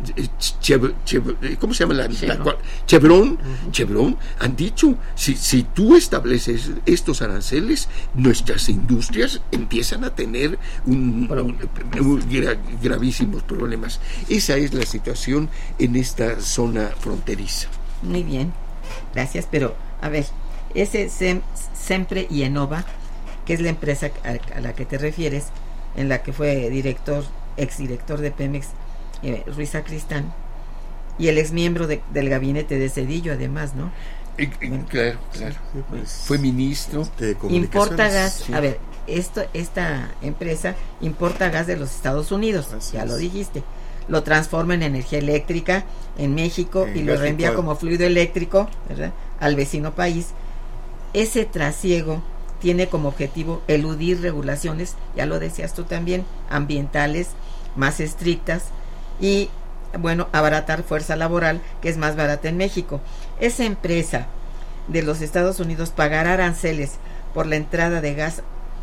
Chev, Chev, ¿cómo se llama la, Chevron, la, Chevron, uh-huh. Chevron han dicho, si, si tú estableces estos aranceles, nuestras industrias empiezan a tener un, un, un gra, gravísimos problemas. Esa es la situación en esta zona fronteriza. Muy bien, gracias, pero a ver, ese Sem, Sempre y Enova, que es la empresa a, a la que te refieres, en la que fue director, exdirector de Pemex, Eh, Ruiz Sacristán, y el ex miembro de, del gabinete de Cedillo, además, ¿no? Eh, bueno, claro, claro. Sí, pues, fue ministro de importa gas. Sí. A ver, esto, esta empresa importa gas de los Estados Unidos, Así ya es. Lo dijiste. Lo transforma en energía eléctrica en México en y lo reenvía como fluido eléctrico, ¿verdad?, al vecino país. Ese trasiego tiene como objetivo eludir regulaciones, ya lo decías tú también, ambientales más estrictas, y bueno, abaratar fuerza laboral, que es más barata en México. Esa empresa de los Estados Unidos pagará aranceles por la entrada de gas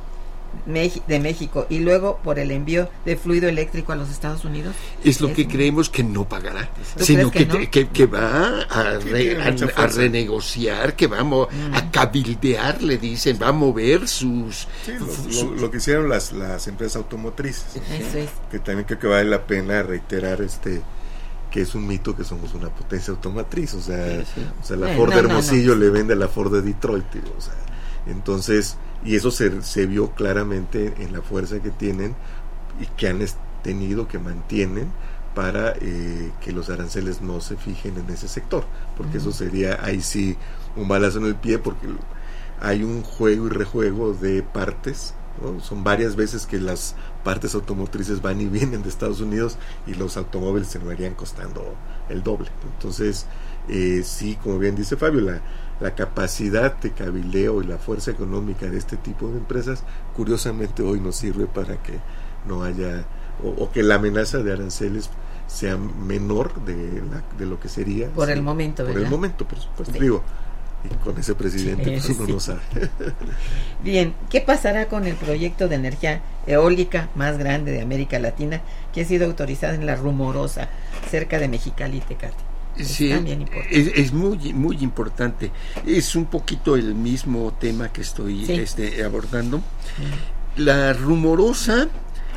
de México y luego por el envío de fluido eléctrico a los Estados Unidos. Es lo es que creemos que no pagará, sino que, que, no? que, que va a, re, a, a renegociar, que vamos mm. a cabildear, le dicen, va a mover sus... Sí, lo, sus lo, lo que hicieron las, las empresas automotrices. Eso es. Que también creo que vale la pena reiterar este que es un mito que somos una potencia automotriz, o sea, sí, sí. O sea la eh, Ford no, de Hermosillo no, no. le vende a la Ford de Detroit, o sea, entonces... Y eso se, se vio claramente en la fuerza que tienen y que han tenido, que mantienen para eh, que los aranceles no se fijen en ese sector, porque uh-huh. eso sería ahí sí un balazo en el pie, porque hay un juego y rejuego de partes, ¿no? Son varias veces que las partes automotrices van y vienen de Estados Unidos y los automóviles se nos irían costando el doble. Entonces eh, sí, como bien dice Fabio, la la capacidad de cabildeo y la fuerza económica de este tipo de empresas curiosamente hoy nos sirve para que no haya o, o que la amenaza de aranceles sea menor de, la, de lo que sería. Por sí, el momento, por ¿verdad? el momento, por supuesto. Sí. Digo, y con ese presidente, Sí, pues uno sí. no sabe. Bien, ¿qué pasará con el proyecto de energía eólica más grande de América Latina que ha sido autorizado en La Rumorosa, cerca de Mexicali y Tecate? Sí, Es también importante. es, es muy muy importante. Es un poquito el mismo tema que estoy Sí. este, abordando. La Rumorosa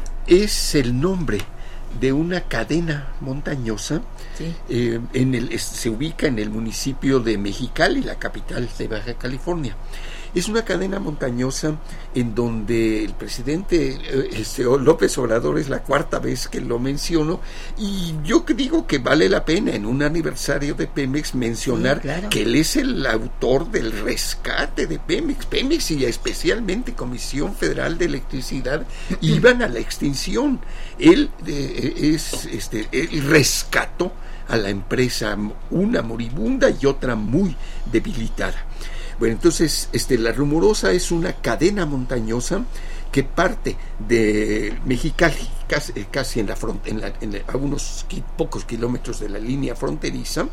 es el nombre de una cadena montañosa. Sí. Eh, en el, es- se ubica en el municipio de Mexicali, la capital de Baja California. Es una cadena montañosa en donde el presidente eh, este, López Obrador es la cuarta vez que lo menciono, y yo que digo que vale la pena en un aniversario de Pemex mencionar Sí, claro. que él es el autor del rescate de Pemex. Pemex y especialmente Comisión Federal de Electricidad iban a la extinción. Él eh, es este él rescató a la empresa, una moribunda y otra muy debilitada. Bueno, entonces este, La Rumorosa es una cadena montañosa que parte de Mexicali, casi, casi en la front, en la, en la, a unos qui, pocos kilómetros de la línea fronteriza,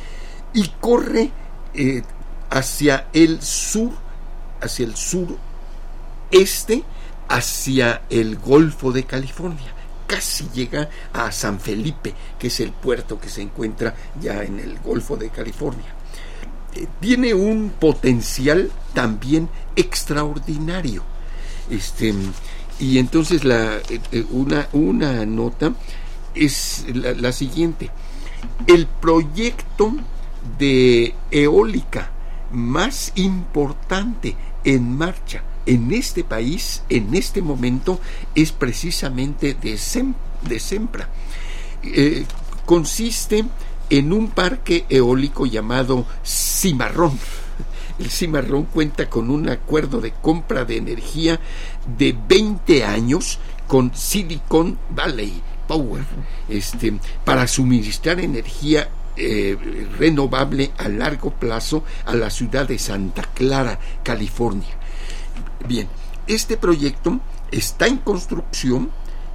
y corre eh, hacia el sur, hacia el sureste, hacia el Golfo de California. Casi llega a San Felipe, que es el puerto que se encuentra ya en el Golfo de California. Eh, tiene un potencial también extraordinario. Este, y entonces la, eh, una, una nota es la, la siguiente. El proyecto de eólica más importante en marcha en este país, en este momento, es precisamente de, Sem, de Sempra. Eh, consiste en un parque eólico llamado Cimarrón. El Cimarrón cuenta con un acuerdo de compra de energía de veinte años con Silicon Valley Power, este, para suministrar energía eh, renovable a largo plazo a la ciudad de Santa Clara, California. Bien, este proyecto está en construcción,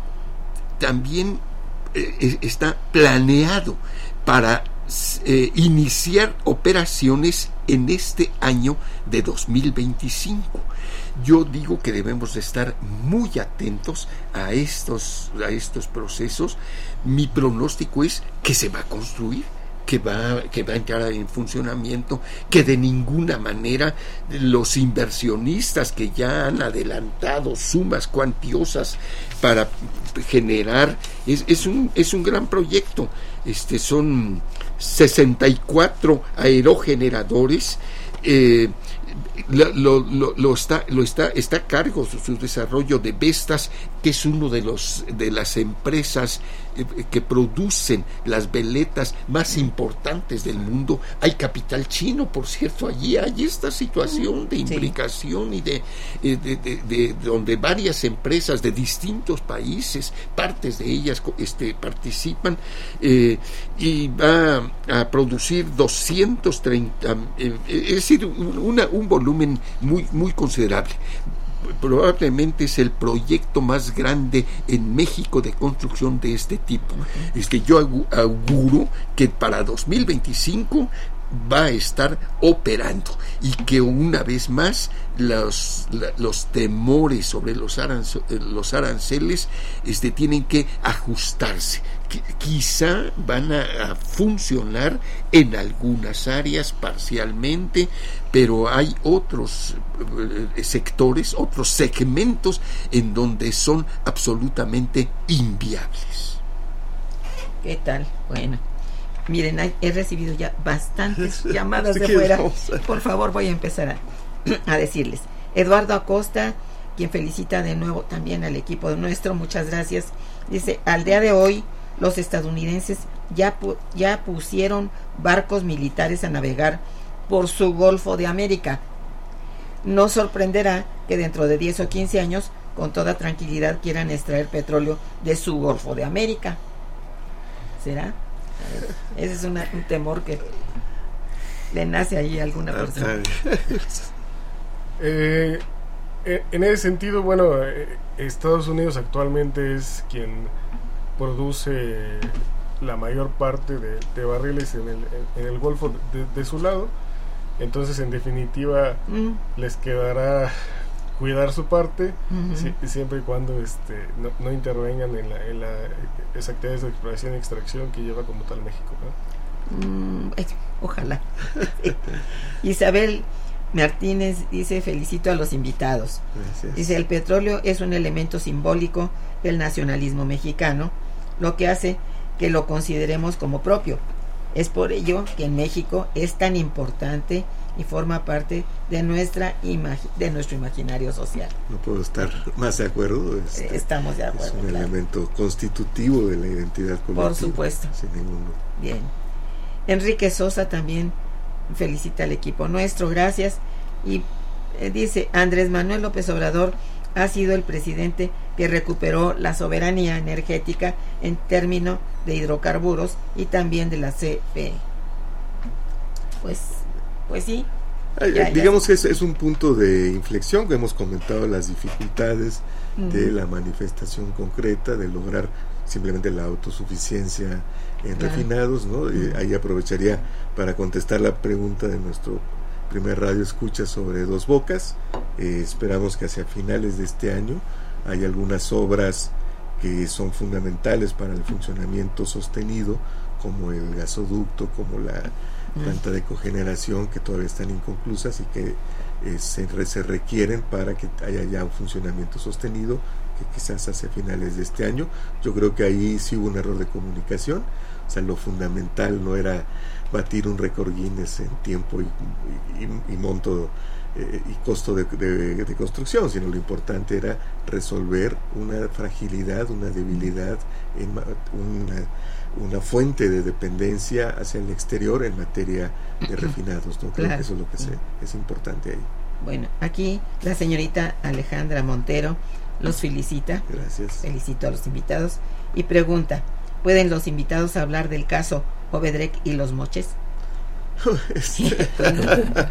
también eh, está planeado para eh, iniciar operaciones en este año de dos mil veinticinco. Yo digo que debemos de estar muy atentos a estos, a estos procesos. Mi pronóstico es que se va a construir, que va, que va a entrar en funcionamiento, que de ninguna manera los inversionistas que ya han adelantado sumas cuantiosas para generar, es, es, un, es un gran proyecto. Este, son sesenta y cuatro aerogeneradores. Eh, lo, lo, lo, lo está lo está está a cargo su, su desarrollo de Vestas, que es uno de los de las empresas eh, que producen las veletas más importantes del mundo. Hay capital chino, por cierto, allí hay esta situación de imbricación, sí, y de, eh, de, de, de, de donde varias empresas de distintos países, partes de ellas este, participan, eh, y va a producir doscientos treinta, eh, es decir, una, un volumen muy, muy considerable. Probablemente es el proyecto más grande en México de construcción de este tipo. Es que yo auguro que para dos mil veinticinco va a estar operando, y que una vez más los, los temores sobre los, aranc- los aranceles este, tienen que ajustarse. Quizá van a, a funcionar en algunas áreas parcialmente, pero hay otros eh, sectores, otros segmentos en donde son absolutamente inviables. ¿Qué tal? Bueno, miren, he recibido ya bastantes llamadas de ¿Qué fuera. vamos a- Por favor, voy a empezar a, a decirles. Eduardo Acosta, quien felicita de nuevo también al equipo nuestro, muchas gracias. Dice, al día de hoy, los estadounidenses ya, pu- ya pusieron barcos militares a navegar por su Golfo de América. No sorprenderá que dentro de diez o quince años, con toda tranquilidad, quieran extraer petróleo de su Golfo de América. ¿Será? Ese es una, un temor que le nace ahí a alguna persona. Eh, en ese sentido, bueno, eh, Estados Unidos actualmente es quien produce la mayor parte de, de barriles en el, en el Golfo de, de su lado. Entonces, en definitiva, mm. les quedará cuidar su parte, uh-huh. si, siempre y cuando este, no, no intervengan en, la, en la, las actividades de exploración y extracción que lleva como tal México, ¿no? Mm, ojalá. Isabel Martínez dice: felicito a los invitados. Gracias. Dice: el petróleo es un elemento simbólico del nacionalismo mexicano, lo que hace que lo consideremos como propio. Es por ello que en México es tan importante y forma parte de nuestra imagi- de nuestro imaginario social. No puedo estar más de acuerdo. Este, Estamos de acuerdo. Es un claro. elemento constitutivo de la identidad colectiva. Por supuesto. Sin ningún duda. Bien. Enrique Sosa también felicita al equipo nuestro, gracias. Y eh, dice: Andrés Manuel López Obrador ha sido el presidente que recuperó la soberanía energética en términos de hidrocarburos y también de la C F E. Pues, pues sí. Ay, ya, digamos ya. que es, es un punto de inflexión, que hemos comentado las dificultades uh-huh. de la manifestación concreta, de lograr simplemente la autosuficiencia en claro. refinados, ¿no? Uh-huh. Y ahí aprovecharía para contestar la pregunta de nuestro primer radio escucha sobre Dos Bocas. Eh, esperamos que hacia finales de este año hay algunas obras que son fundamentales para el funcionamiento sostenido, como el gasoducto, como la planta de cogeneración, que todavía están inconclusas y que eh, se, se requieren para que haya ya un funcionamiento sostenido, que quizás hacia finales de este año. Yo creo que ahí sí hubo un error de comunicación. O sea, lo fundamental no era batir un récord Guinness en tiempo y, y, y monto eh, y costo de, de, de construcción, sino lo importante era resolver una fragilidad, una debilidad, en una, una fuente de dependencia hacia el exterior en materia de refinados, ¿no? Creo claro. que eso es lo que se, es importante ahí. Bueno, aquí la señorita Alejandra Montero los felicita. Gracias. Felicito a los invitados y pregunta: ¿pueden los invitados hablar del caso Obedrec y los moches? Sí, bueno,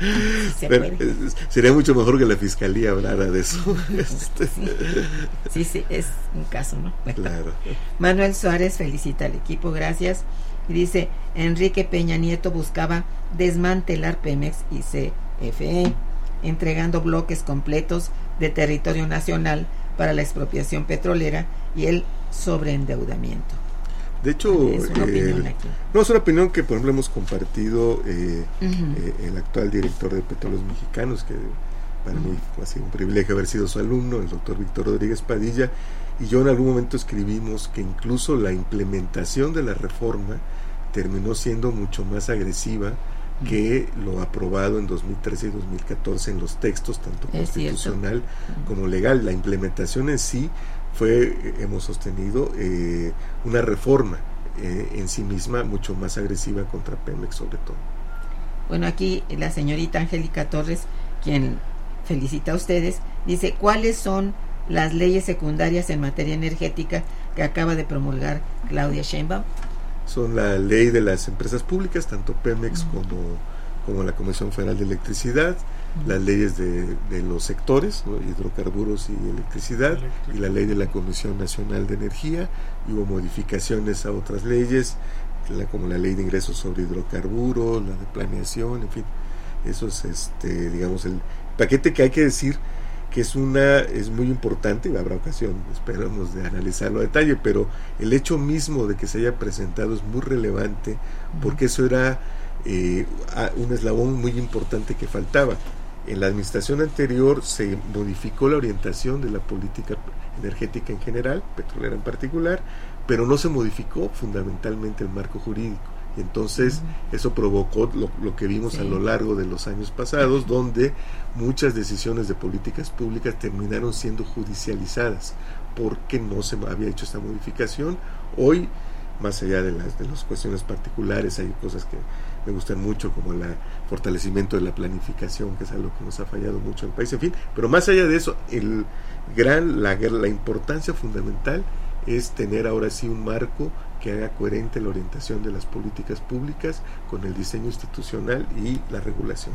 se Pero, sería mucho mejor que la fiscalía hablara de eso. Este. Sí, sí, sí, es un caso, ¿no? Bueno. Claro. Manuel Suárez felicita al equipo, gracias. Y dice: Enrique Peña Nieto buscaba desmantelar Pemex y C F E, entregando bloques completos de territorio nacional para la expropiación petrolera y el sobreendeudamiento. De hecho, es una eh, no es una opinión que, por ejemplo, hemos compartido eh, uh-huh. eh, el actual director de Petróleos Mexicanos, que para uh-huh. mí ha sido un privilegio haber sido su alumno, el doctor Víctor Rodríguez Padilla, y yo en algún momento escribimos que incluso la implementación de la reforma terminó siendo mucho más agresiva uh-huh. que lo aprobado en dos mil trece y dos mil catorce en los textos, tanto es constitucional uh-huh. como legal. La implementación en sí fue, hemos sostenido, eh, una reforma eh, en sí misma mucho más agresiva contra Pemex, sobre todo. Bueno, aquí la señorita Angélica Torres, quien felicita a ustedes, dice: ¿cuáles son las leyes secundarias en materia energética que acaba de promulgar Claudia Sheinbaum? Son la ley de las empresas públicas, tanto Pemex uh-huh. como, como la Comisión Federal de Electricidad, las leyes de, de los sectores, ¿no? hidrocarburos y electricidad, Electric. y la ley de la Comisión Nacional de Energía, y hubo modificaciones a otras leyes, la, como la ley de ingresos sobre hidrocarburos, la de planeación, en fin, eso es, este, digamos, el paquete que hay que decir que es una es muy importante, y habrá ocasión, esperamos, de analizarlo a detalle, pero el hecho mismo de que se haya presentado es muy relevante, porque eso era eh, un eslabón muy importante que faltaba. En la administración anterior se modificó la orientación de la política energética en general, petrolera en particular, pero no se modificó fundamentalmente el marco jurídico. Y entonces uh-huh. eso provocó lo, lo que vimos sí. a lo largo de los años pasados, donde muchas decisiones de políticas públicas terminaron siendo judicializadas porque no se había hecho esta modificación. Hoy, más allá de las, de las cuestiones particulares, hay cosas que me gustan mucho, como el fortalecimiento de la planificación, que es algo que nos ha fallado mucho en el país, en fin, pero más allá de eso, el gran la, la importancia fundamental es tener ahora sí un marco que haga coherente la orientación de las políticas públicas con el diseño institucional y la regulación.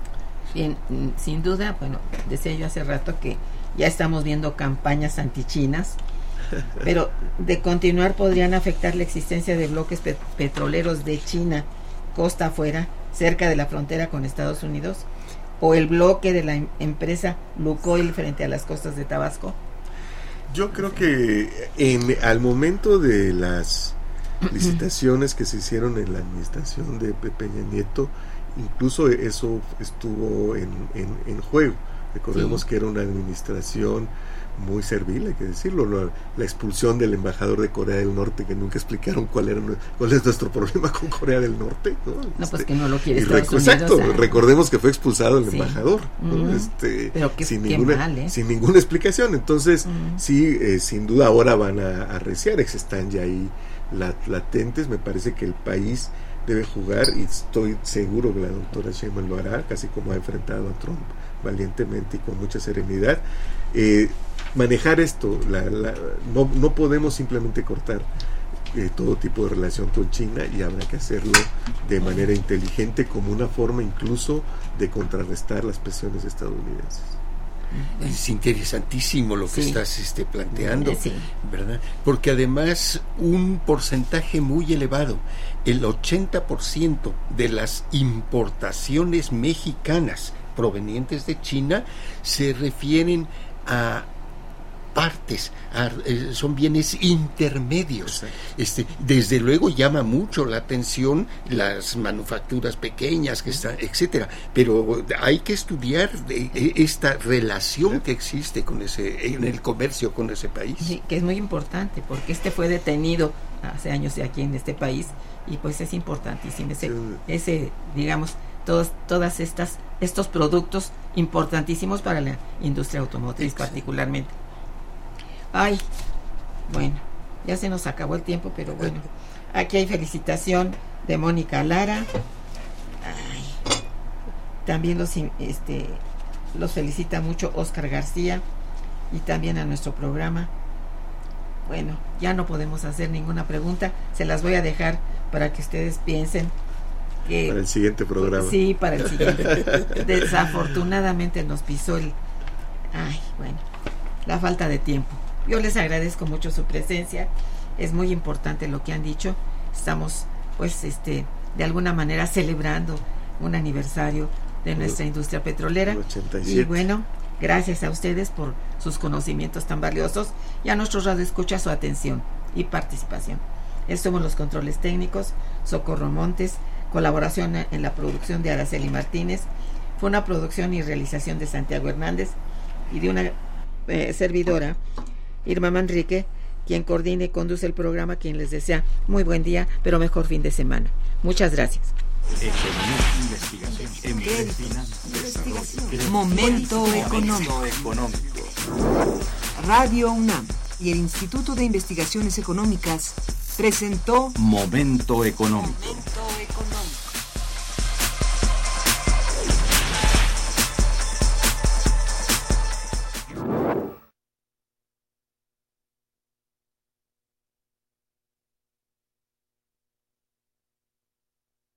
Bien, sin duda, bueno, decía yo hace rato que ya estamos viendo campañas antichinas Pero de continuar podrían afectar la existencia de bloques pe- petroleros de China, costa afuera, cerca de la frontera con Estados Unidos, o el bloque de la em- empresa Lukoil frente a las costas de Tabasco. Yo creo que en, al momento de las licitaciones que se hicieron en la administración de Peña Nieto, incluso eso estuvo en, en, en juego. Recordemos sí. que era una administración muy servil, hay que decirlo, la, la expulsión del embajador de Corea del Norte, que nunca explicaron cuál era cuál es nuestro problema con Corea del Norte, ¿no? No, este, pues que no lo quiere Estados Unidos. Exacto, ¿sabes? recordemos que fue expulsado el sí. embajador, ¿no? Mm, este, pero que, sin, qué ninguna, mal, ¿eh? sin ninguna explicación. Entonces, mm. sí, eh, sin duda ahora van a arreciar, están ya ahí lat, latentes. Me parece que el país debe jugar, y estoy seguro que la doctora Sheinbaum lo hará, casi como ha enfrentado a Trump valientemente y con mucha serenidad. Eh, manejar esto, la, la, no, no podemos simplemente cortar eh, todo tipo de relación con China, y habrá que hacerlo de manera inteligente, como una forma incluso de contrarrestar las presiones estadounidenses. Es interesantísimo lo que sí. estás este, planteando, sí. ¿verdad? Porque además un porcentaje muy elevado, el ochenta por ciento de las importaciones mexicanas provenientes de China se refieren a partes, a, eh, son bienes intermedios. Este, desde luego llama mucho la atención las manufacturas pequeñas que están, etcétera, pero hay que estudiar de, de esta relación que existe con ese, en el comercio con ese país. Sí, que es muy importante, porque este fue detenido hace años de aquí en este país, y pues es importantísimo ese, sí. ese digamos, todos, todas estas estos productos importantísimos para la industria automotriz. Exacto. Particularmente. Ay, bueno, ya se nos acabó el tiempo, pero bueno, aquí hay felicitación de Mónica Lara. Ay, también los este los felicita mucho Oscar García, y también a nuestro programa. Bueno, ya no podemos hacer ninguna pregunta, se las voy a dejar para que ustedes piensen que para el siguiente programa. Sí, para el siguiente. Desafortunadamente nos pisó el ay, bueno, la falta de tiempo. Yo les agradezco mucho su presencia, es muy importante lo que han dicho. Estamos pues este de alguna manera celebrando un aniversario de nuestra industria petrolera, ochenta y siete. Y bueno, gracias a ustedes por sus conocimientos tan valiosos, y a nuestros radioescuchas su atención y participación. Somos los controles técnicos, Socorro Montes, colaboración en la producción de Araceli Martínez. Fue una producción y realización de Santiago Hernández y de una eh, servidora, Irma Manrique, quien coordina y conduce el programa, quien les desea muy buen día, pero mejor fin de semana. Muchas gracias. Momento económico. Radio UNAM y el Instituto de Investigaciones Económicas presentó Momento económico.